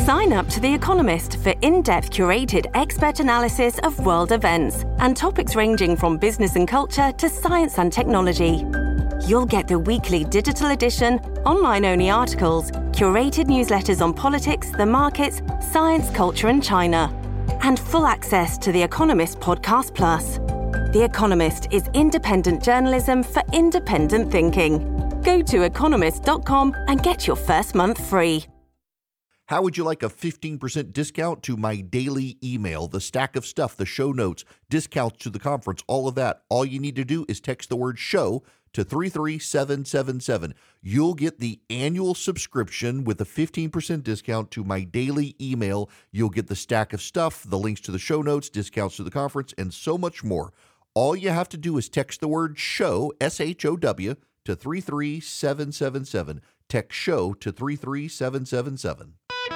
Sign up to The Economist for in-depth curated expert analysis of world events and topics ranging from business and culture to science and technology. You'll get the weekly digital edition, online-only articles, curated newsletters on politics, the markets, science, culture and China, and full access to The Economist Podcast Plus. The Economist is independent journalism for independent thinking. Go to economist.com and get your first month free. How would you like a 15% discount to my daily email, the stack of stuff, the show notes, discounts to the conference, all of that? All you need to do is text the word show to 33777. You'll get the annual subscription with a 15% discount to my daily email. You'll get the stack of stuff, the links to the show notes, discounts to the conference, and so much more. All you have to do is text the word show, SHOW, to 33777. Text show to 33777.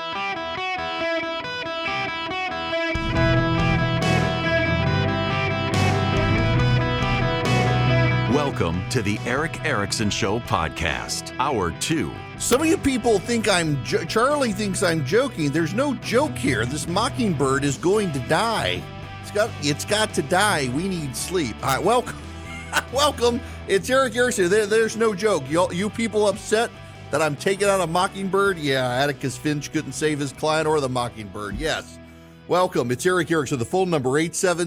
Welcome to the Erick Erickson Show podcast, Hour 2. Some of you people think Charlie thinks I'm joking. There's no joke here. This mockingbird is going to die. It's got to die. We need sleep. All right, welcome. Welcome. It's Erick Erickson. There's no joke. You people upset that I'm taking out a mockingbird? Yeah, Atticus Finch couldn't save his client or the mockingbird. Yes. Welcome. It's Erick Erickson. The phone number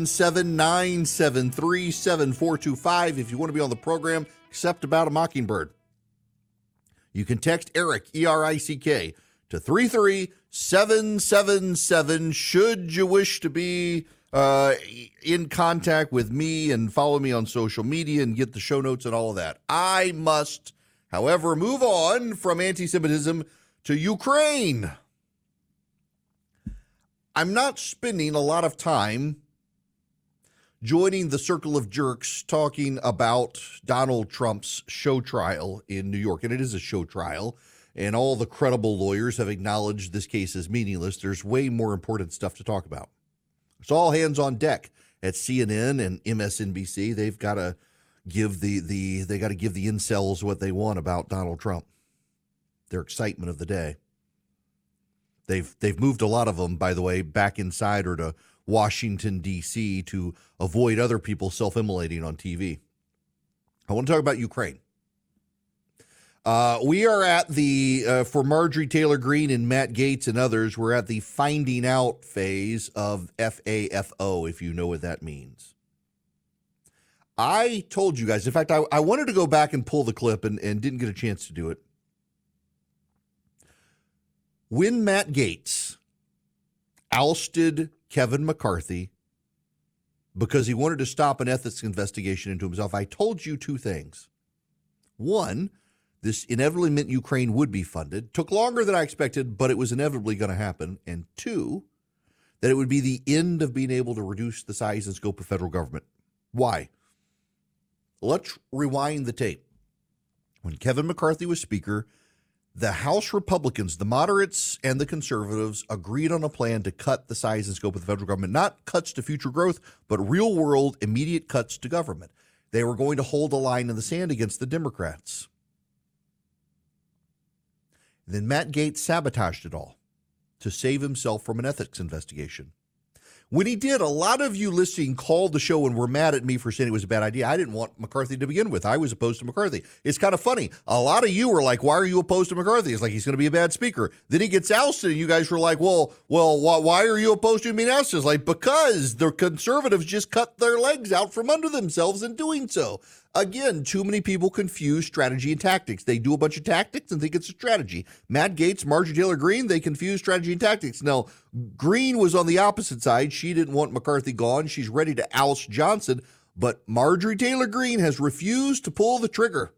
877-973-7425. If you want to be on the program, except about a mockingbird, you can text Erick, E-R-I-C-K, to 33777. Should you wish to be in contact with me and follow me on social media and get the show notes and all of that. I must, however, move on from anti-Semitism to Ukraine. I'm not spending a lot of time joining the circle of jerks talking about Donald Trump's show trial in New York. And it is a show trial, and all the credible lawyers have acknowledged this case is meaningless. There's way more important stuff to talk about. It's all hands on deck at CNN and MSNBC. They've got to give the incels what they want about Donald Trump. Their excitement of the day. They've moved a lot of them, by the way, back inside or to Washington, D.C. to avoid other people self-immolating on TV. I want to talk about Ukraine. We are at the, for Marjorie Taylor Greene and Matt Gaetz and others, we're at the finding out phase of FAFO, if you know what that means. I told you guys, in fact, I wanted to go back and pull the clip and didn't get a chance to do it. When Matt Gaetz ousted Kevin McCarthy because he wanted to stop an ethics investigation into himself, I told you two things. One, this inevitably meant Ukraine would be funded. Took longer than I expected, but it was inevitably going to happen. And two, that it would be the end of being able to reduce the size and scope of federal government. Why? Let's rewind the tape. When Kevin McCarthy was Speaker, the House Republicans, the moderates and the conservatives, agreed on a plan to cut the size and scope of the federal government. Not cuts to future growth, but real-world, immediate cuts to government. They were going to hold a line in the sand against the Democrats. Then Matt Gaetz sabotaged it all to save himself from an ethics investigation. When he did, a lot of you listening called the show and were mad at me for saying it was a bad idea. I didn't want McCarthy to begin with. I was opposed to McCarthy. It's kind of funny. A lot of you were like, why are you opposed to McCarthy? It's like he's going to be a bad speaker. Then he gets ousted, and you guys were like, well, why are you opposed to him being ousted? It's like, because the conservatives just cut their legs out from under themselves in doing so. Again, too many people confuse strategy and tactics. They do a bunch of tactics and think it's a strategy. Matt Gaetz, Marjorie Taylor Greene, they confuse strategy and tactics. Now, Greene was on the opposite side. She didn't want McCarthy gone. She's ready to oust Johnson. But Marjorie Taylor Greene has refused to pull the trigger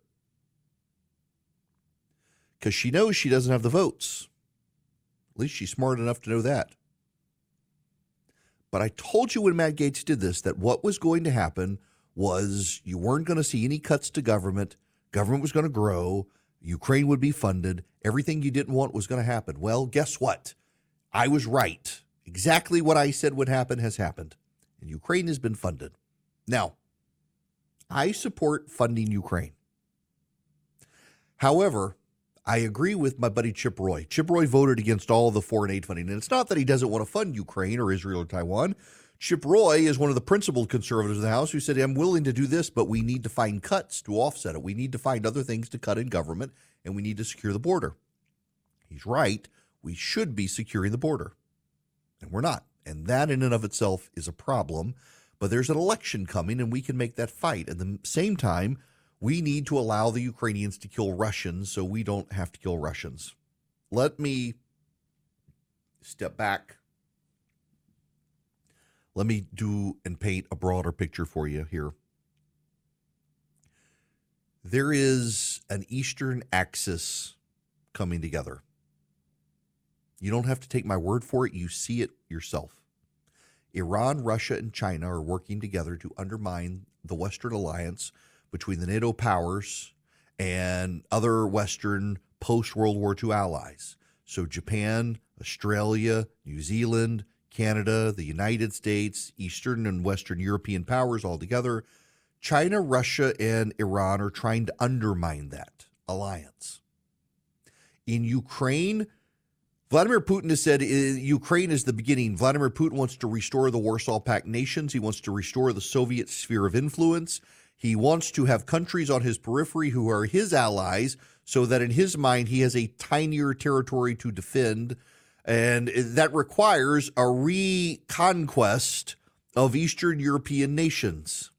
because she knows she doesn't have the votes. At least she's smart enough to know that. But I told you when Matt Gaetz did this that what was going to happen was you weren't going to see any cuts to government. Government was going to grow. Ukraine would be funded. Everything you didn't want was going to happen. Well, guess what? I was right. Exactly what I said would happen has happened. And Ukraine has been funded. Now, I support funding Ukraine. However, I agree with my buddy Chip Roy. Chip Roy voted against all the foreign aid funding. And it's not that he doesn't want to fund Ukraine or Israel or Taiwan. Chip Roy is one of the principled conservatives in the House who said, I'm willing to do this, but we need to find cuts to offset it. We need to find other things to cut in government, and we need to secure the border. He's right. We should be securing the border, and we're not. And that in and of itself is a problem. But there's an election coming, and we can make that fight. At the same time, we need to allow the Ukrainians to kill Russians so we don't have to kill Russians. Let me step back. Let me do and paint a broader picture for you here. There is an Eastern axis coming together. You don't have to take my word for it. You see it yourself. Iran, Russia, and China are working together to undermine the Western alliance between the NATO powers and other Western post-World War II allies. So Japan, Australia, New Zealand, Canada, the United States, Eastern and Western European powers all together. China, Russia, and Iran are trying to undermine that alliance. In Ukraine, Vladimir Putin has said Ukraine is the beginning. Vladimir Putin wants to restore the Warsaw Pact nations. He wants to restore the Soviet sphere of influence. He wants to have countries on his periphery who are his allies so that in his mind he has a tinier territory to defend. And that requires a reconquest of Eastern European nations.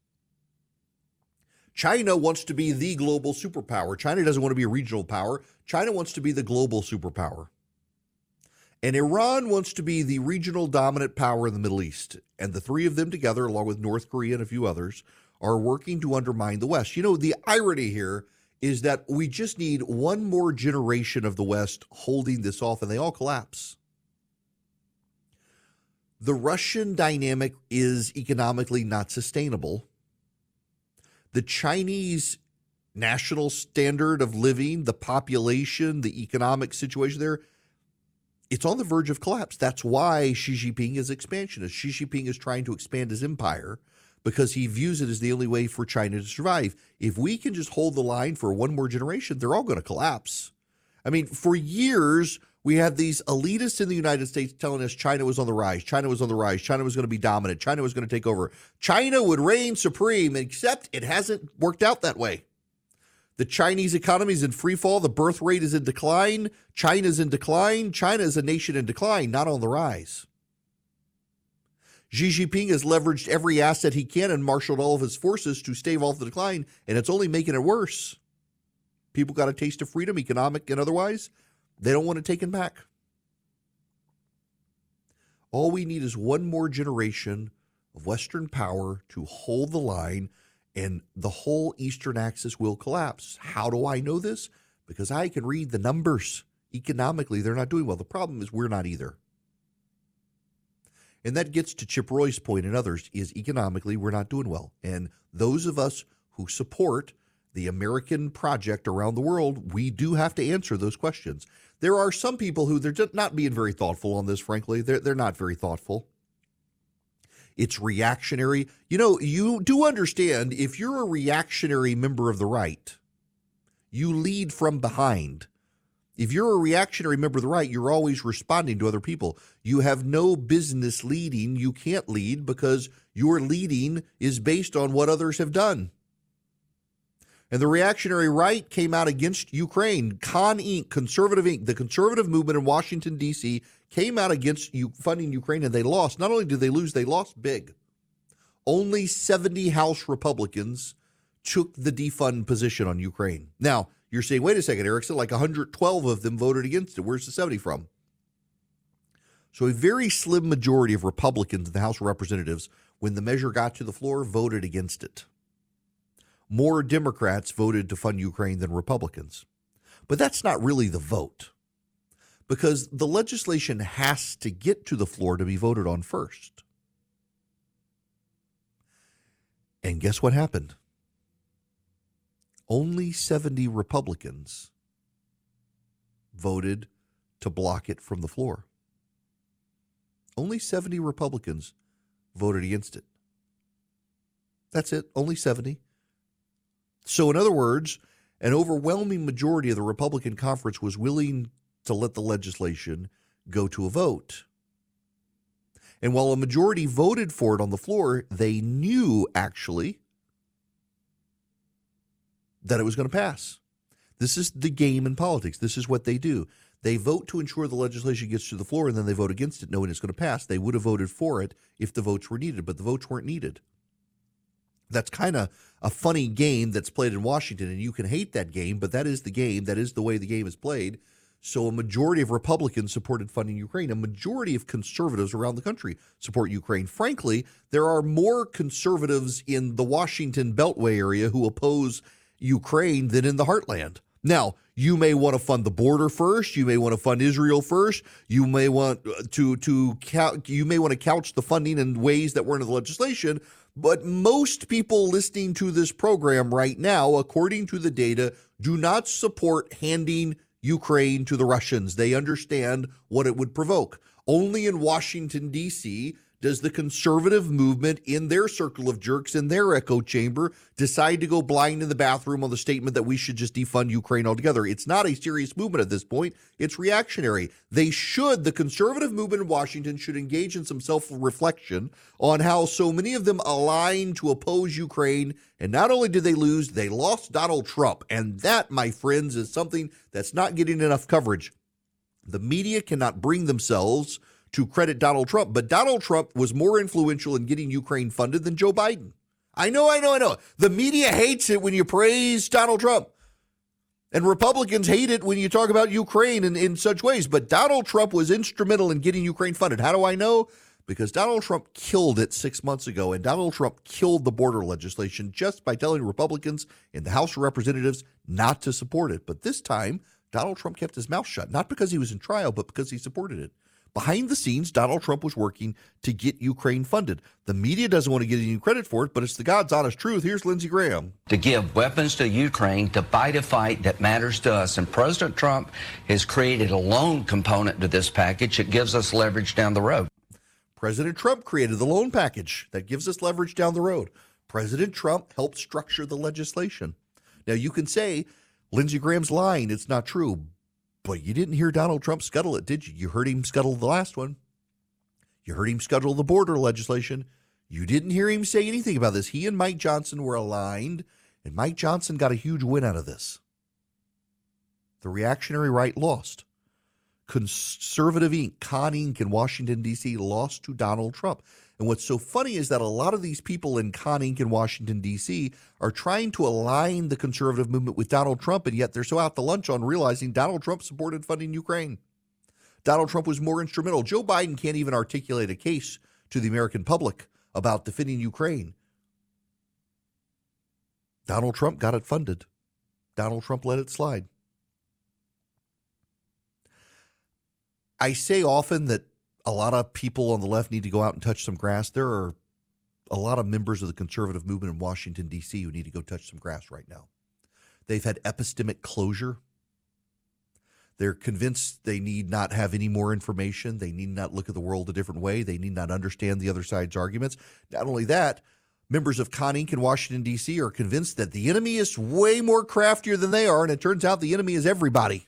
China wants to be the global superpower. China doesn't want to be a regional power. China wants to be the global superpower. And Iran wants to be the regional dominant power in the Middle East. And the three of them together, along with North Korea and a few others, are working to undermine the West. You know, the irony here is that we just need one more generation of the West holding this off, and they all collapse. The Russian dynamic is economically not sustainable. The Chinese national standard of living, the population, the economic situation there, it's on the verge of collapse. That's why Xi Jinping is expansionist. Xi Jinping is trying to expand his empire because he views it as the only way for China to survive. If we can just hold the line for one more generation, they're all going to collapse. I mean, for years, we had these elitists in the United States telling us China was on the rise. China was on the rise. China was going to be dominant. China was going to take over. China would reign supreme, except it hasn't worked out that way. The Chinese economy is in free fall. The birth rate is in decline. China's in decline. China is a nation in decline, not on the rise. Xi Jinping has leveraged every asset he can and marshaled all of his forces to stave off the decline, and it's only making it worse. People got a taste of freedom, economic and otherwise. They don't want it taken back. All we need is one more generation of Western power to hold the line, and the whole Eastern axis will collapse. How do I know this? Because I can read the numbers. Economically, they're not doing well. The problem is we're not either. And that gets to Chip Roy's point and others, is economically we're not doing well. And those of us who support the American project around the world, we do have to answer those questions. There are some people who they're just not being very thoughtful on this, frankly. They're not very thoughtful. It's reactionary. You know, you do understand if you're a reactionary member of the right, you lead from behind. If you're a reactionary member of the right, you're always responding to other people. You have no business leading. You can't lead because your leading is based on what others have done. And the reactionary right came out against Ukraine. Con Inc., Conservative Inc., the conservative movement in Washington, D.C., came out against funding Ukraine, and they lost. Not only did they lose, they lost big. Only 70 House Republicans took the defund position on Ukraine. Now, you're saying, wait a second, Erickson, like 112 of them voted against it. Where's the 70 from? So a very slim majority of Republicans in the House of Representatives, when the measure got to the floor, voted against it. More Democrats voted to fund Ukraine than Republicans. But that's not really the vote, because the legislation has to get to the floor to be voted on first. And guess what happened? Only 70 Republicans voted to block it from the floor. Only 70 Republicans voted against it. That's it, only 70. So in other words, An overwhelming majority of the Republican conference was willing to let the legislation go to a vote. And while a majority voted for it on the floor, they knew actually that it was going to pass. This is the game in politics. This is what they do. They vote to ensure the legislation gets to the floor, and then they vote against it knowing it's going to pass. They would have voted for it if the votes were needed, but the votes weren't needed. That's kind of a funny game that's played in Washington, and you can hate that game, but that is the game. That is the way the game is played. So a majority of Republicans supported funding Ukraine. A majority of conservatives around the country support Ukraine. Frankly, there are more conservatives in the Washington Beltway area who oppose Ukraine than in the heartland. Now, you may want to fund the border first. You may want to fund Israel first. You may want to couch the funding in ways that weren't in the legislation. But most people listening to this program right now, according to the data, do not support handing Ukraine to the Russians. They understand what it would provoke. Only in Washington, D.C., does the conservative movement in their circle of jerks, in their echo chamber, decide to go blind in the bathroom on the statement that we should just defund Ukraine altogether. It's not a serious movement at this point. It's reactionary. The conservative movement in Washington should engage in some self-reflection on how so many of them align to oppose Ukraine. And not only did they lose, they lost Donald Trump. And that, my friends, is something that's not getting enough coverage. The media cannot bring themselves to credit Donald Trump, but Donald Trump was more influential in getting Ukraine funded than Joe Biden. I know. The media hates it when you praise Donald Trump. And Republicans hate it when you talk about Ukraine in such ways. But Donald Trump was instrumental in getting Ukraine funded. How do I know? Because Donald Trump killed it 6 months ago, and Donald Trump killed the border legislation just by telling Republicans in the House of Representatives not to support it. But this time, Donald Trump kept his mouth shut, not because he was in trial, but because he supported it. Behind the scenes, Donald Trump was working to get Ukraine funded. The media doesn't want to get any credit for it, but it's the God's honest truth. Here's Lindsey Graham. To give weapons to Ukraine to fight a fight that matters to us. And President Trump has created a loan component to this package. It gives us leverage down the road. President Trump created the loan package that gives us leverage down the road. President Trump helped structure the legislation. Now, you can say Lindsey Graham's lying. It's not true. But you didn't hear Donald Trump scuttle it, did you? You heard him scuttle the last one. You heard him scuttle the border legislation. You didn't hear him say anything about this. He and Mike Johnson were aligned, and Mike Johnson got a huge win out of this. The reactionary right lost. Conservative Inc., Con Inc. in Washington, D.C. lost to Donald Trump. And what's so funny is that a lot of these people in Con Inc. in Washington, D.C. are trying to align the conservative movement with Donald Trump, and yet they're so out to lunch on realizing Donald Trump supported funding Ukraine. Donald Trump was more instrumental. Joe Biden can't even articulate a case to the American public about defending Ukraine. Donald Trump got it funded. Donald Trump let it slide. I say often that a lot of people on the left need to go out and touch some grass. There are a lot of members of the conservative movement in Washington, D.C. who need to go touch some grass right now. They've had epistemic closure. They're convinced they need not have any more information. They need not look at the world a different way. They need not understand the other side's arguments. Not only that, members of Con Inc. in Washington, D.C. are convinced that the enemy is way more craftier than they are, and it turns out the enemy is everybody.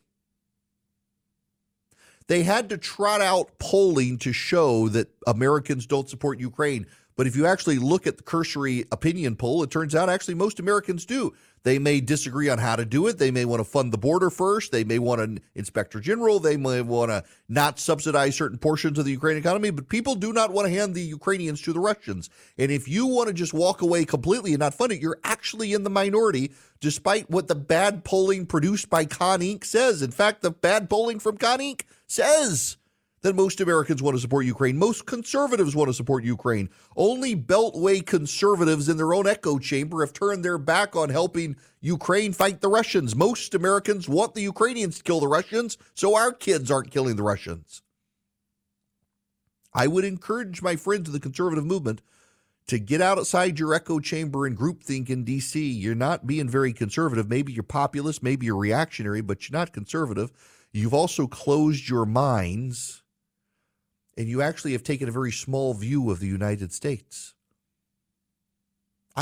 They had to trot out polling to show that Americans don't support Ukraine. But if you actually look at the cursory opinion poll, it turns out actually most Americans do. They may disagree on how to do it. They may want to fund the border first. They may want an inspector general. They may want to not subsidize certain portions of the Ukrainian economy. But people do not want to hand the Ukrainians to the Russians. And if you want to just walk away completely and not fund it, you're actually in the minority, despite what the bad polling produced by Con Inc. says. In fact, the bad polling from Con Inc. says that most Americans want to support Ukraine. Most conservatives want to support Ukraine. Only Beltway conservatives in their own echo chamber have turned their back on helping Ukraine fight the Russians. Most Americans want the Ukrainians to kill the Russians, so our kids aren't killing the Russians. I would encourage my friends of the conservative movement to get outside your echo chamber and groupthink in D.C. You're not being very conservative. Maybe you're populist, maybe you're reactionary, but you're not conservative. You've also closed your minds, and you actually have taken a very small view of the United States. I'm a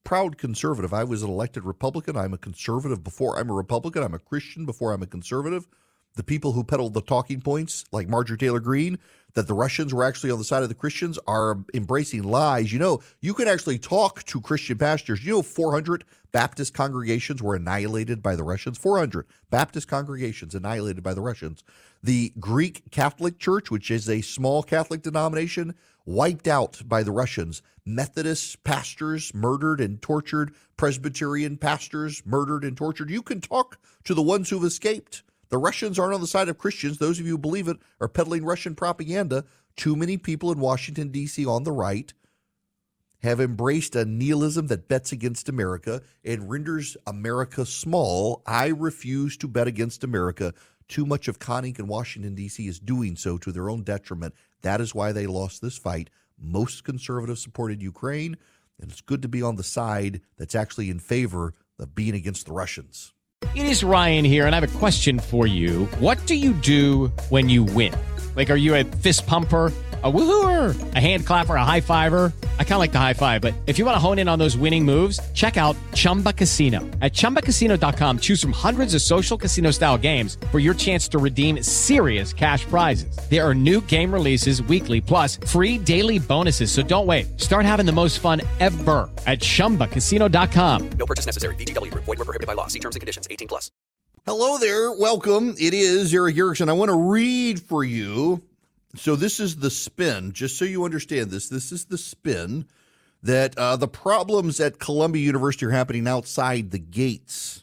proud conservative. I was an elected Republican. I'm a conservative before I'm a Republican. I'm a Christian before I'm a conservative. The people who peddle the talking points, like Marjorie Taylor Greene, that the Russians were actually on the side of the Christians, are embracing lies. You know, you can actually talk to Christian pastors. You know, 400 Baptist congregations were annihilated by the Russians. 400 Baptist congregations annihilated by the Russians. The Greek Catholic Church, which is a small Catholic denomination, wiped out by the Russians. Methodist pastors murdered and tortured. Presbyterian pastors murdered and tortured. You can talk to the ones who've escaped. The Russians aren't on the side of Christians. Those of you who believe it are peddling Russian propaganda. Too many people in Washington, D.C. on the right have embraced a nihilism that bets against America and renders America small. I refuse to bet against America. Too much of Conning and Washington, D.C. is doing so to their own detriment. That is why they lost this fight. Most conservatives supported Ukraine, and it's good to be on the side that's actually in favor of being against the Russians. It is Ryan here, and I have a question for you. What do you do when you win? Like, are you a fist pumper, a woohooer, a hand clapper, a high fiver? I kind of like the high five, but if you want to hone in on those winning moves, check out Chumba Casino. At ChumbaCasino.com, choose from hundreds of social casino-style games for your chance to redeem serious cash prizes. There are new game releases weekly, plus free daily bonuses, so don't wait. Start having the most fun ever at ChumbaCasino.com. No purchase necessary. VGW. Void where prohibited by law. See terms and conditions. 18+. Hello there. Welcome. It is Eric Erickson. I want to read for you. So this is the spin, just so you understand this. This is the spin that the problems at Columbia University are happening outside the gates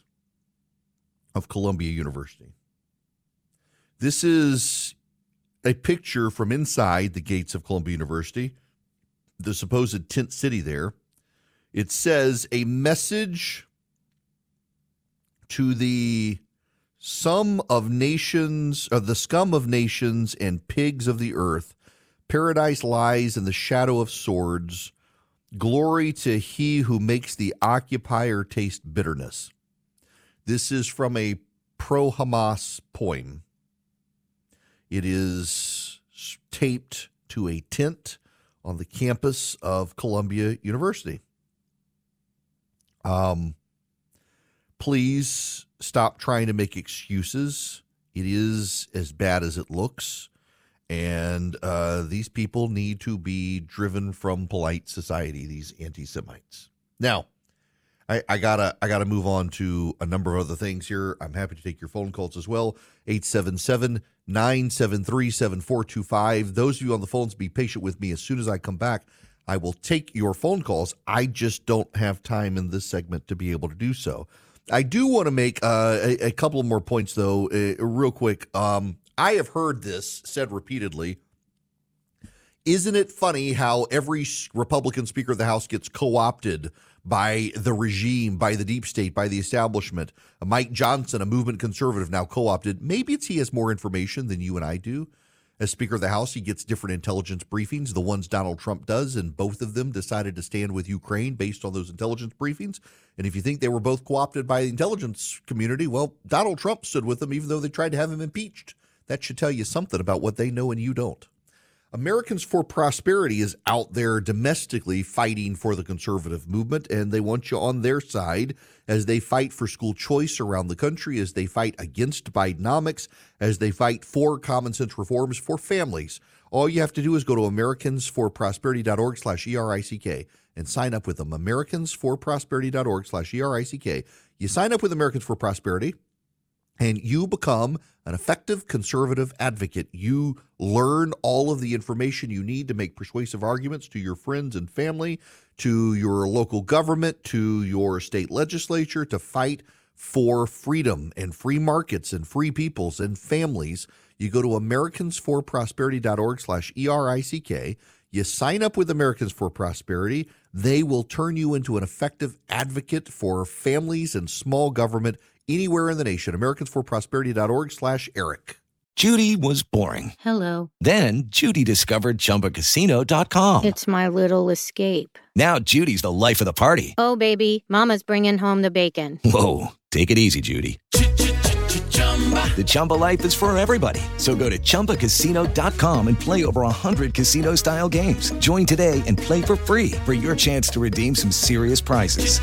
of Columbia University. This is a picture from inside the gates of Columbia University, the supposed tent city there. It says, a message to the scum of nations and pigs of the earth. Paradise lies in the shadow of swords. Glory to he who makes the occupier taste bitterness. This is from a pro-Hamas poem. It is taped to a tent on the campus of Columbia University. Please stop trying to make excuses. It is as bad as it looks. And these people need to be driven from polite society, these anti-Semites. Now, I gotta move on to a number of other things here. I'm happy to take your phone calls as well. 877-973-7425. Those of you on the phones, be patient with me. As soon as I come back, I will take your phone calls. I just don't have time in this segment to be able to do so. I do want to make a couple more points, though, real quick. I have heard this said repeatedly. Isn't it funny how every Republican Speaker of the House gets co-opted by the regime, by the deep state, by the establishment? Mike Johnson, a movement conservative, now co-opted. Maybe it's he has more information than you and I do. As Speaker of the House, he gets different intelligence briefings, the ones Donald Trump does, and both of them decided to stand with Ukraine based on those intelligence briefings. And if you think they were both co-opted by the intelligence community, well, Donald Trump stood with them even though they tried to have him impeached. That should tell you something about what they know and you don't. Americans for Prosperity is out there domestically fighting for the conservative movement, and they want you on their side as they fight for school choice around the country, as they fight against Bidenomics, as they fight for common sense reforms for families. All you have to do is go to americansforprosperity.org/ERICK and sign up with them. americansforprosperity.org/ERICK. You sign up with Americans for Prosperity, and you become an effective conservative advocate. You learn all of the information you need to make persuasive arguments to your friends and family, to your local government, to your state legislature, to fight for freedom and free markets and free peoples and families. You go to americansforprosperity.org/ERICK. You sign up with Americans for Prosperity. They will turn you into an effective advocate for families and small government anywhere in the nation. americansforprosperity.org/Eric. Judy was boring. Hello. Then Judy discovered ChumbaCasino.com. It's my little escape. Now Judy's the life of the party. Oh, baby, mama's bringing home the bacon. Whoa, take it easy, Judy. The Chumba life is for everybody. So go to ChumbaCasino.com and play over 100 casino-style games. Join today and play for free for your chance to redeem some serious prizes.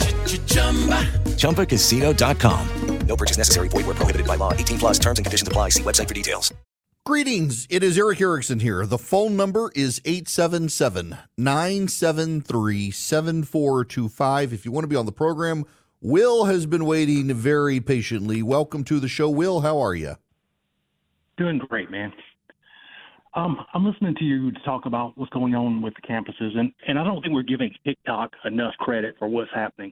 ChumbaCasino.com. No purchase necessary. Void where prohibited by law. 18 plus terms and conditions apply. See website for details. Greetings. It is Eric Erickson here. The phone number is 877-973-7425. If you want to be on the program, Will has been waiting very patiently. Welcome to the show, Will. How are you? Doing great, man. I'm listening to you talk about what's going on with the campuses, and I don't think we're giving TikTok enough credit for what's happening.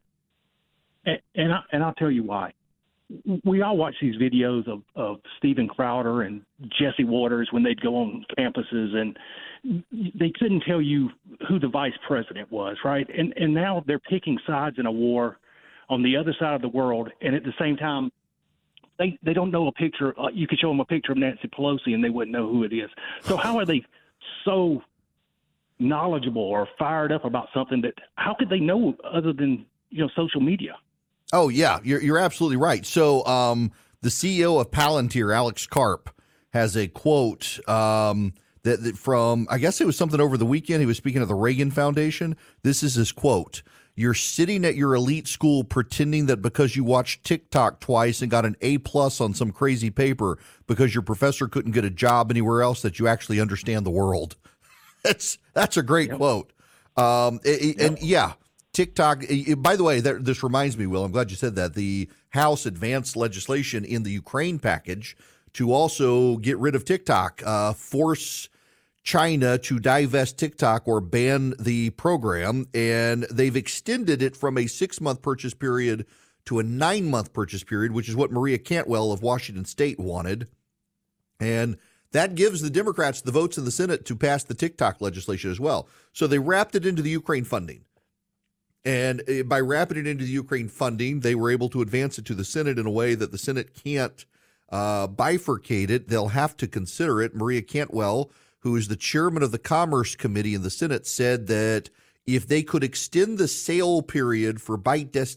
And I'll tell you why. We all watch these videos of Steven Crowder and Jesse Waters when they'd go on campuses, and they couldn't tell you who the vice president was, right? And now they're picking sides in a war on the other side of the world, and at the same time, they don't know a picture. You could show them a picture of Nancy Pelosi, and they wouldn't know who it is. So how are they so knowledgeable or fired up about something that how could they know other than social media? Oh, yeah, you're absolutely right. So the CEO of Palantir, Alex Karp, has a quote that from, I guess it was something over the weekend. He was speaking at the Reagan Foundation. This is his quote. "You're sitting at your elite school pretending that because you watched TikTok twice and got an A+ on some crazy paper because your professor couldn't get a job anywhere else that you actually understand the world." That's a great quote. And yeah. TikTok, by the way, this reminds me, Will, I'm glad you said that. The House advanced legislation in the Ukraine package to also get rid of TikTok, force China to divest TikTok or ban the program. And they've extended it from a 6-month purchase period to a 9-month purchase period, which is what Maria Cantwell of Washington State wanted. And that gives the Democrats the votes in the Senate to pass the TikTok legislation as well. So they wrapped it into the Ukraine funding. And by wrapping it into the Ukraine funding, they were able to advance it to the Senate in a way that the Senate can't bifurcate it. They'll have to consider it. Maria Cantwell, who is the chairman of the Commerce Committee in the Senate, said that if they could extend the sale period for ByteDance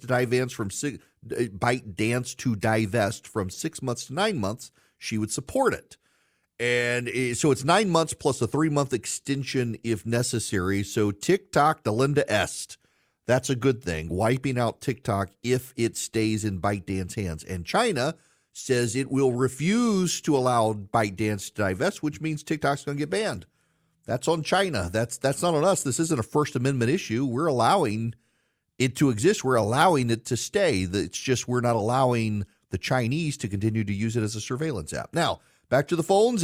to divest from 6 months to 9 months, she would support it. And so it's 9 months plus a 3-month extension if necessary. So TikTok, delenda est. That's a good thing, wiping out TikTok if it stays in ByteDance hands. And China says it will refuse to allow ByteDance to divest, which means TikTok's going to get banned. That's on China. That's not on us. This isn't a First Amendment issue. We're allowing it to exist. We're allowing it to stay. It's just we're not allowing the Chinese to continue to use it as a surveillance app. Now, back to the phones,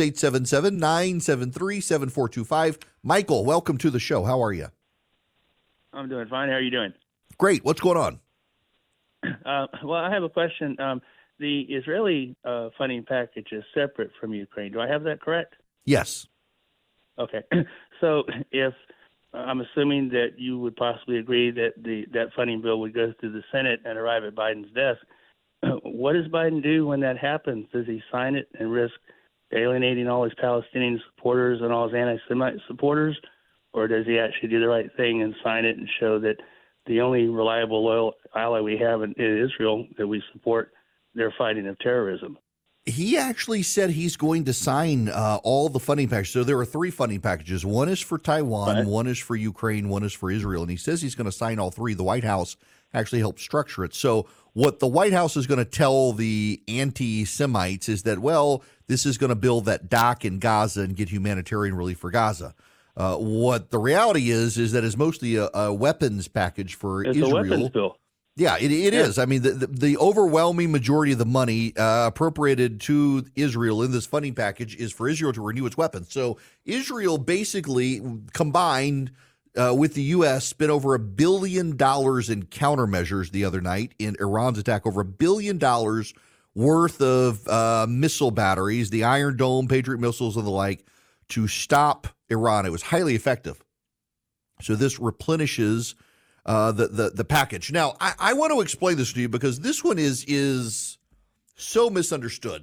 877-973-7425. Michael, welcome to the show. How are you? I'm doing fine. How are you doing? Great. What's going on? Well, I have a question. The Israeli funding package is separate from Ukraine. Do I have that correct? Yes. Okay. So if I'm assuming that you would possibly agree that that funding bill would go through the Senate and arrive at Biden's desk, what does Biden do when that happens? Does he sign it and risk alienating all his Palestinian supporters and all his anti-Semite supporters? Or does he actually do the right thing and sign it and show that the only reliable, loyal ally we have in Israel that we support their fighting of terrorism? He actually said he's going to sign all the funding packages. So there are 3 funding packages. One is for Taiwan, one is for Ukraine, one is for Israel. And he says he's going to sign all 3. The White House actually helped structure it. So what the White House is going to tell the anti-Semites is that, well, this is going to build that dock in Gaza and get humanitarian relief for Gaza. What the reality is that it's mostly a weapons package for Israel. It's a weapons bill. Yeah, it is. I mean, the overwhelming majority of the money appropriated to Israel in this funding package is for Israel to renew its weapons. So Israel basically combined with the U.S. spent over $1 billion in countermeasures the other night in Iran's attack, over $1 billion worth of missile batteries, the Iron Dome, Patriot missiles, and the like, to stop Iran. It was highly effective. So this replenishes the package. Now, I want to explain this to you because this one is so misunderstood.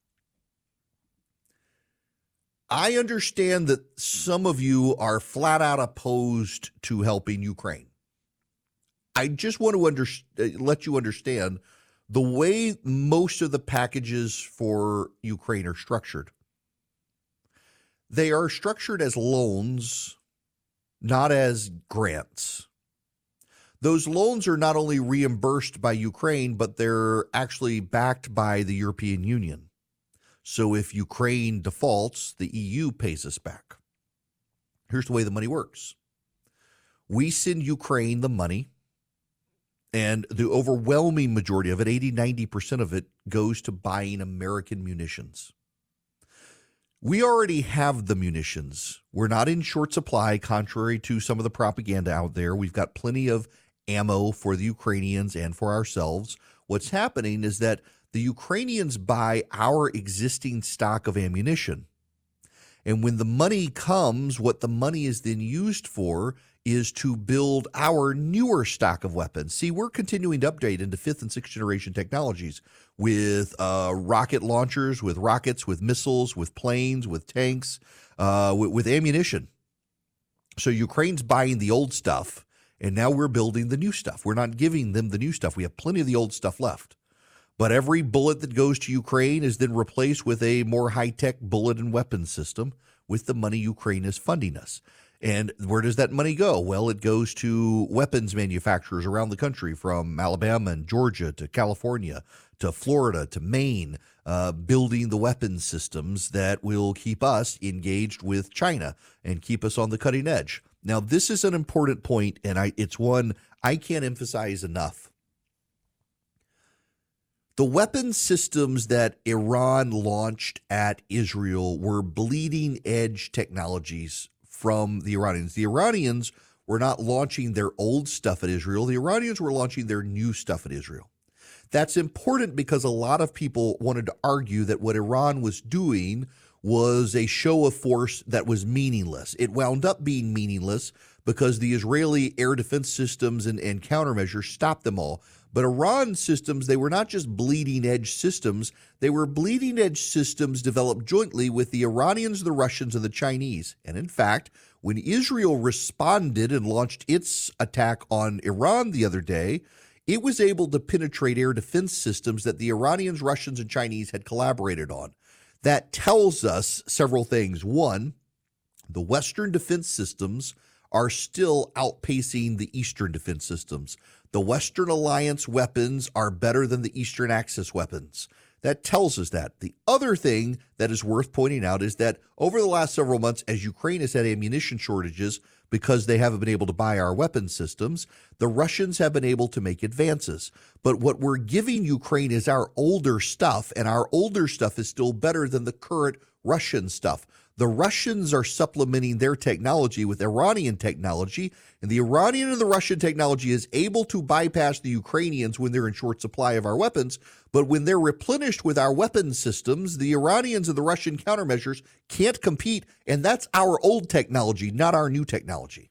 I understand that some of you are flat out opposed to helping Ukraine. I just want to let you understand The way most of the packages for Ukraine are structured, they are structured as loans, not as grants. Those loans are not only reimbursed by Ukraine, but they're actually backed by the European Union. So if Ukraine defaults, the EU pays us back. Here's the way the money works. We send Ukraine the money, and the overwhelming majority of it, 80-90% of it, goes to buying American munitions. We already have the munitions. We're not in short supply, contrary to some of the propaganda out there. We've got plenty of ammo for the Ukrainians and for ourselves. What's happening is that the Ukrainians buy our existing stock of ammunition. And when the money comes, what the money is then used for is to build our newer stock of weapons. See, we're continuing to update into 5th and 6th generation technologies with rocket launchers, with rockets, with missiles, with planes, with tanks, with ammunition. So Ukraine's buying the old stuff, and now we're building the new stuff. We're not giving them the new stuff. We have plenty of the old stuff left. But every bullet that goes to Ukraine is then replaced with a more high-tech bullet and weapon system with the money Ukraine is funding us. And where does that money go? Well, it goes to weapons manufacturers around the country, from Alabama and Georgia to California to Florida to Maine, building the weapons systems that will keep us engaged with China and keep us on the cutting edge. Now, this is an important point, and it's one I can't emphasize enough. The weapon systems that Iran launched at Israel were bleeding edge technologies from the Iranians. The Iranians were not launching their old stuff at Israel. The Iranians were launching their new stuff at Israel. That's important because a lot of people wanted to argue that what Iran was doing was a show of force that was meaningless. It wound up being meaningless because the Israeli air defense systems and countermeasures stopped them all. But Iran's systems, they were not just bleeding-edge systems. They were bleeding-edge systems developed jointly with the Iranians, the Russians, and the Chinese. And in fact, when Israel responded and launched its attack on Iran the other day, it was able to penetrate air defense systems that the Iranians, Russians, and Chinese had collaborated on. That tells us several things. One, the Western defense systems are still outpacing the Eastern defense systems. The Western Alliance weapons are better than the Eastern Axis weapons. That tells us that. The other thing that is worth pointing out is that over the last several months, as Ukraine has had ammunition shortages because they haven't been able to buy our weapon systems, the Russians have been able to make advances. But what we're giving Ukraine is our older stuff, and our older stuff is still better than the current Russian stuff. The Russians are supplementing their technology with Iranian technology, and the Iranian and the Russian technology is able to bypass the Ukrainians when they're in short supply of our weapons. But when they're replenished with our weapon systems, the Iranians and the Russian countermeasures can't compete, and that's our old technology, not our new technology.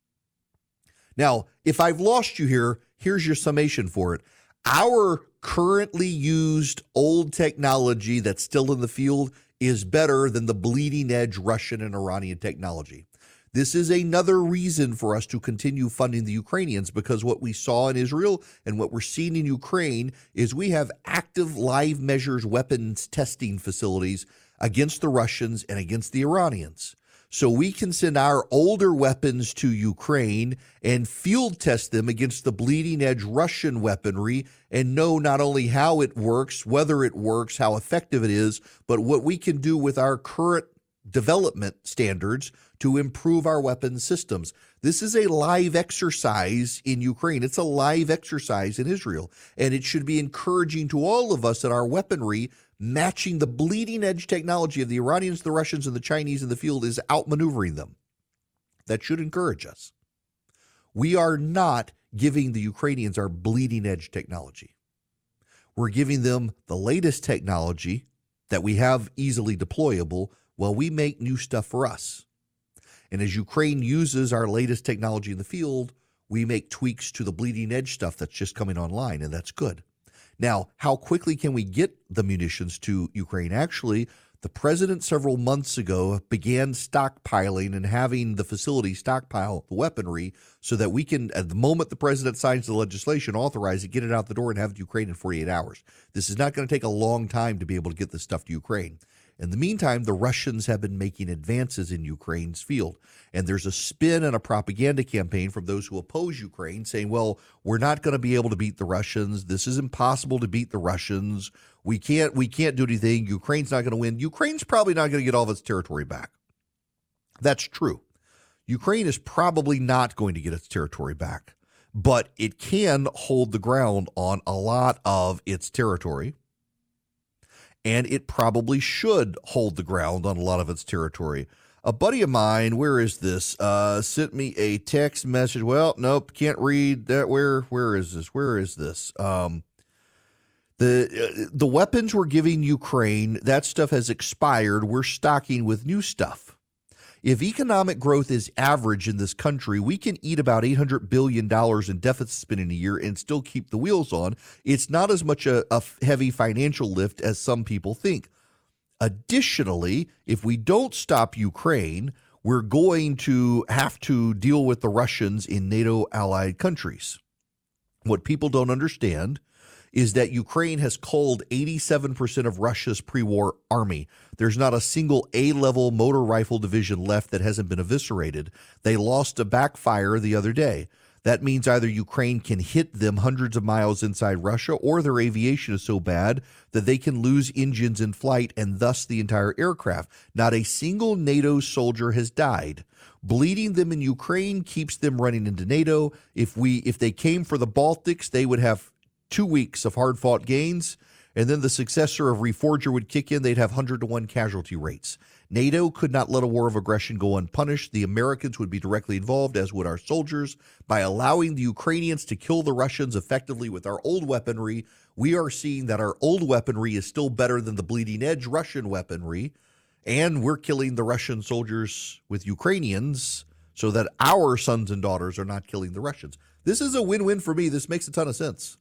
Now, if I've lost you here, here's your summation for it. Our currently used old technology that's still in the field is better than the bleeding edge Russian and Iranian technology. This is another reason for us to continue funding the Ukrainians, because what we saw in Israel and what we're seeing in Ukraine is we have active live measures weapons testing facilities against the Russians and against the Iranians. So we can send our older weapons to Ukraine and field test them against the bleeding edge Russian weaponry and know not only how it works, whether it works, how effective it is, but what we can do with our current development standards to improve our weapons systems. This is a live exercise in Ukraine. It's a live exercise in Israel. And it should be encouraging to all of us that our weaponry matching the bleeding edge technology of the Iranians, the Russians, and the Chinese in the field is outmaneuvering them. That should encourage us. We are not giving the Ukrainians our bleeding edge technology. We're giving them the latest technology that we have easily deployable while we make new stuff for us. And as Ukraine uses our latest technology in the field, we make tweaks to the bleeding edge stuff that's just coming online, and that's good. Now, how quickly can we get the munitions to Ukraine? Actually, The president several months ago began stockpiling and having the facility stockpile the weaponry so that we can, at the moment the president signs the legislation, authorize it, get it out the door, and have it to Ukraine in 48 hours. This is not going to take a long time to be able to get this stuff to Ukraine. In the meantime, the Russians have been making advances in Ukraine's field. And there's a spin and a propaganda campaign from those who oppose Ukraine saying, well, we're not going to be able to beat the Russians. This is impossible to beat the Russians. We can't do anything. Ukraine's not going to win. Ukraine's probably not going to get all of its territory back. That's true. Ukraine is probably not going to get its territory back, but it can hold the ground on a lot of its territory. And it probably should hold the ground on a lot of its territory. A buddy of mine, where is this? Sent me a text message. Well, nope, can't read that. Where is this? Where is this? The weapons we're giving Ukraine, that stuff has expired. We're stocking with new stuff. If economic growth is average in this country, we can eat about $800 billion in deficit spending a year and still keep the wheels on. It's not as much a heavy financial lift as some people think. Additionally, if we don't stop Ukraine, we're going to have to deal with the Russians in NATO allied countries. What people don't understand is that Ukraine has culled 87% of Russia's pre-war army. There's not a single A-level motor rifle division left that hasn't been eviscerated. They lost a backfire the other day. That means either Ukraine can hit them hundreds of miles inside Russia, or their aviation is so bad that they can lose engines in flight and thus the entire aircraft. Not a single NATO soldier has died. Bleeding them in Ukraine keeps them running into NATO. If they came for the Baltics, they would have 2 weeks of hard-fought gains, and then the successor of Reforger would kick in. They'd have 100-to-1 casualty rates. NATO could not let a war of aggression go unpunished. The Americans would be directly involved, as would our soldiers. By allowing the Ukrainians to kill the Russians effectively with our old weaponry, we are seeing that our old weaponry is still better than the bleeding-edge Russian weaponry, and we're killing the Russian soldiers with Ukrainians so that our sons and daughters are not killing the Russians. This is a win-win for me. This makes a ton of sense.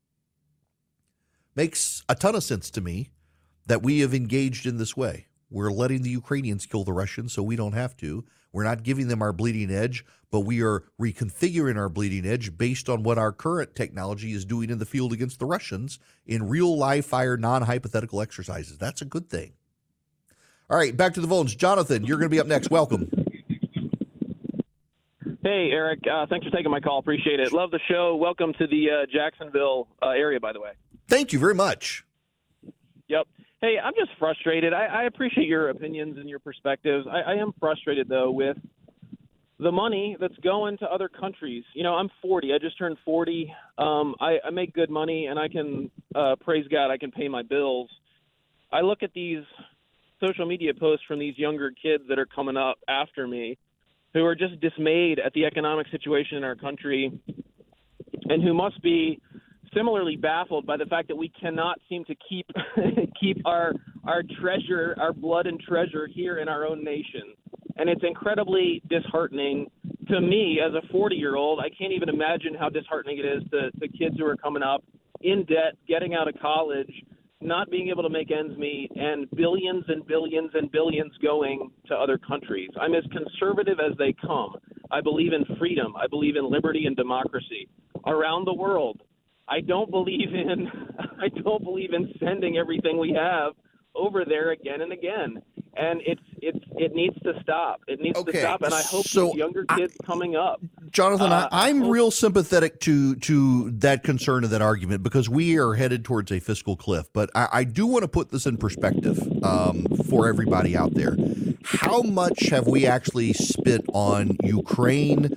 Makes a ton of sense to me that we have engaged in this way. We're letting the Ukrainians kill the Russians so we don't have to. We're not giving them our bleeding edge, but we are reconfiguring our bleeding edge based on what our current technology is doing in the field against the Russians in real live fire, non-hypothetical exercises. That's a good thing. All right, back to the phones. Jonathan, you're going to be up next. Welcome. Hey, Eric. Thanks for taking my call. Appreciate it. Love the show. Welcome to the Jacksonville area, by the way. Thank you very much. Yep. Hey, I'm just frustrated. I appreciate your opinions and your perspectives. I am frustrated, though, with the money that's going to other countries. You know, I'm 40. I just turned 40. I make good money, and I can, praise God, I can pay my bills. I look at these social media posts from these younger kids that are coming up after me who are just dismayed at the economic situation in our country and who must be similarly baffled by the fact that we cannot seem to keep our treasure, our blood and treasure here in our own nation. And it's incredibly disheartening to me as a 40-year-old. I can't even imagine how disheartening it is to kids who are coming up in debt, getting out of college, not being able to make ends meet, and billions and billions and billions going to other countries. I'm as conservative as they come. I believe in freedom. I believe in liberty and democracy around the world. I don't believe in sending everything we have over there again and again. And it needs to stop. It needs to stop. And I hope these younger kids coming up. Jonathan, I'm real sympathetic to that concern and that argument because we are headed towards a fiscal cliff. But I do want to put this in perspective for everybody out there. How much have we actually spent on Ukraine,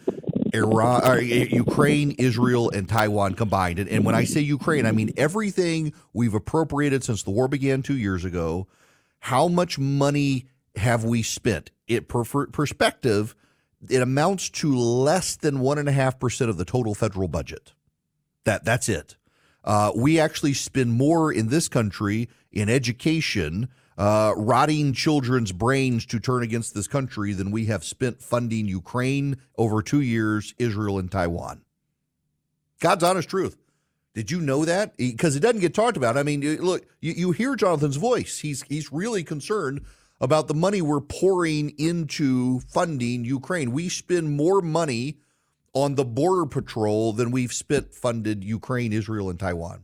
Israel, and Taiwan combined? And when I say Ukraine, I mean everything we've appropriated since the war began 2 years ago. How much money have we spent? Perspective, it amounts to less than 1.5% of the total federal budget. That's it. We actually spend more in this country in education, rotting children's brains to turn against this country than we have spent funding Ukraine over 2 years, Israel and Taiwan. God's honest truth. Did you know that? Because it doesn't get talked about. I mean, look, you hear Jonathan's voice. He's really concerned about the money we're pouring into funding Ukraine. We spend more money on the border patrol than we've funded Ukraine, Israel, and Taiwan.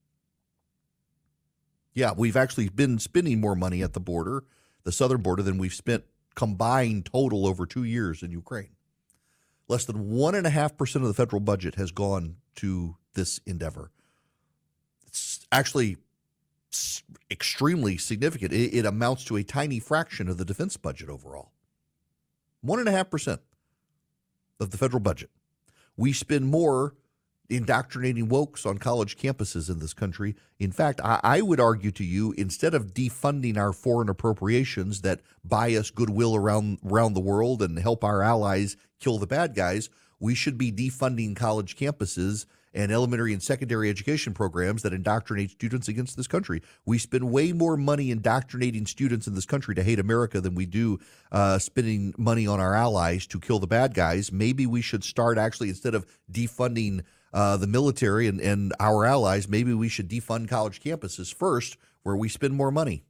Yeah, we've actually been spending more money at the border, the southern border, than we've spent combined total over 2 years in Ukraine. Less than 1.5% of the federal budget has gone to this endeavor. It's actually extremely significant. It amounts to a tiny fraction of the defense budget overall. 1.5% of the federal budget. We spend more indoctrinating wokes on college campuses in this country. In fact, I would argue to you, instead of defunding our foreign appropriations that buy us goodwill around the world and help our allies kill the bad guys, we should be defunding college campuses and elementary and secondary education programs that indoctrinate students against this country. We spend way more money indoctrinating students in this country to hate America than we do spending money on our allies to kill the bad guys. Maybe we should start actually, instead of defunding the military and our allies, maybe we should defund college campuses first, where we spend more money.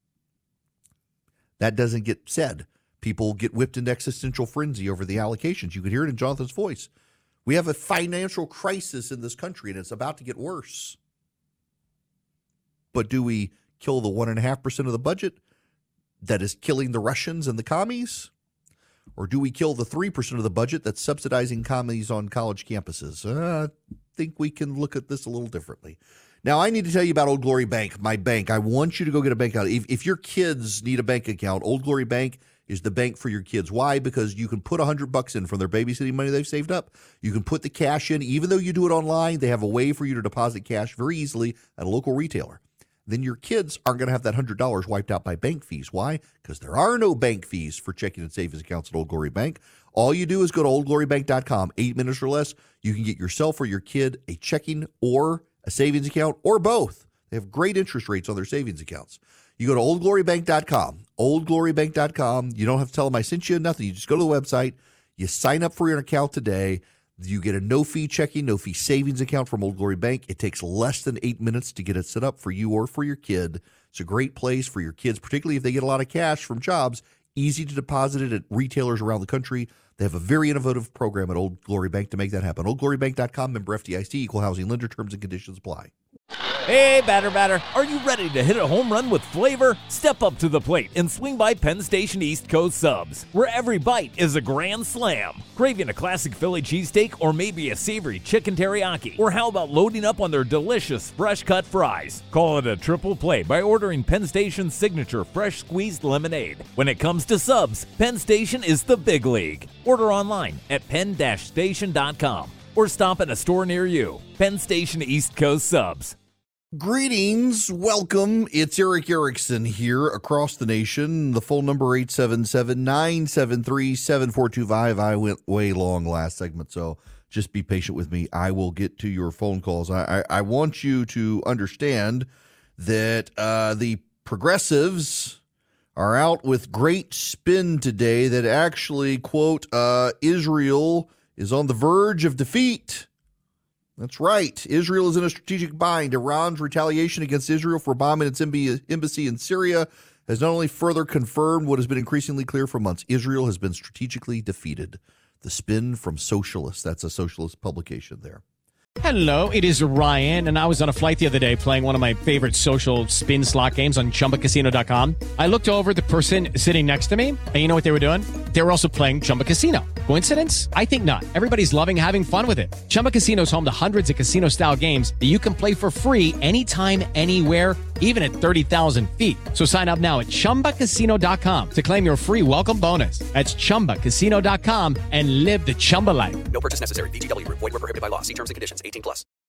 That doesn't get said. People get whipped into existential frenzy over the allocations. You could hear it in Jonathan's voice. We have a financial crisis in this country, and it's about to get worse. But do we kill the 1.5% of the budget that is killing the Russians and the commies? Or do we kill the 3% of the budget that's subsidizing commies on college campuses? I think we can look at this a little differently. Now, I need to tell you about Old Glory Bank, my bank. I want you to go get a bank account. If your kids need a bank account, Old Glory Bank is the bank for your kids. Why? Because you can put $100 in from their babysitting money they've saved up. You can put the cash in. Even though you do it online, they have a way for you to deposit cash very easily at a local retailer. Then your kids aren't going to have that $100 wiped out by bank fees. Why? Because there are no bank fees for checking and savings accounts at Old Glory Bank. All you do is go to oldglorybank.com. 8 minutes or less, you can get yourself or your kid a checking or a savings account, or both. They have great interest rates on their savings accounts. You go to oldglorybank.com. Oldglorybank.com. You don't have to tell them I sent you nothing. You just go to the website. You sign up for your account today. You get a no-fee checking, no-fee savings account from Old Glory Bank. It takes less than 8 minutes to get it set up for you or for your kid. It's a great place for your kids, particularly if they get a lot of cash from jobs. Easy to deposit it at retailers around the country. They have a very innovative program at Old Glory Bank to make that happen. Oldglorybank.com, member FDIC, equal housing lender, terms and conditions apply. Hey, batter, are you ready to hit a home run with flavor? Step up to the plate and swing by Penn Station East Coast Subs, where every bite is a grand slam. Craving a classic Philly cheesesteak or maybe a savory chicken teriyaki? Or how about loading up on their delicious fresh-cut fries? Call it a triple play by ordering Penn Station's signature fresh squeezed lemonade. When it comes to subs, Penn Station is the big league. Order online at penn-station.com or stop at a store near you. Penn Station East Coast Subs. Greetings, welcome. It's Eric Erickson here across the nation. The phone number 877-973-7425. I went way long last segment, so just be patient with me. I will get to your phone calls. I want you to understand that the progressives are out with great spin today that actually, quote, Israel is on the verge of defeat. That's right. Israel is in a strategic bind. Iran's retaliation against Israel for bombing its embassy in Syria has not only further confirmed what has been increasingly clear for months. Israel has been strategically defeated. The spin from Socialist. That's a socialist publication there. Hello, it is Ryan, and I was on a flight the other day playing one of my favorite social spin slot games on ChumbaCasino.com. I looked over at the person sitting next to me, and you know what they were doing? They were also playing Chumba Casino. Coincidence? I think not. Everybody's loving having fun with it. Chumba Casino is home to hundreds of casino-style games that you can play for free anytime, anywhere, even at 30,000 feet. So sign up now at ChumbaCasino.com to claim your free welcome bonus. That's ChumbaCasino.com and live the Chumba life. No purchase necessary. VGW. Void where prohibited by law. See terms and conditions. 18+.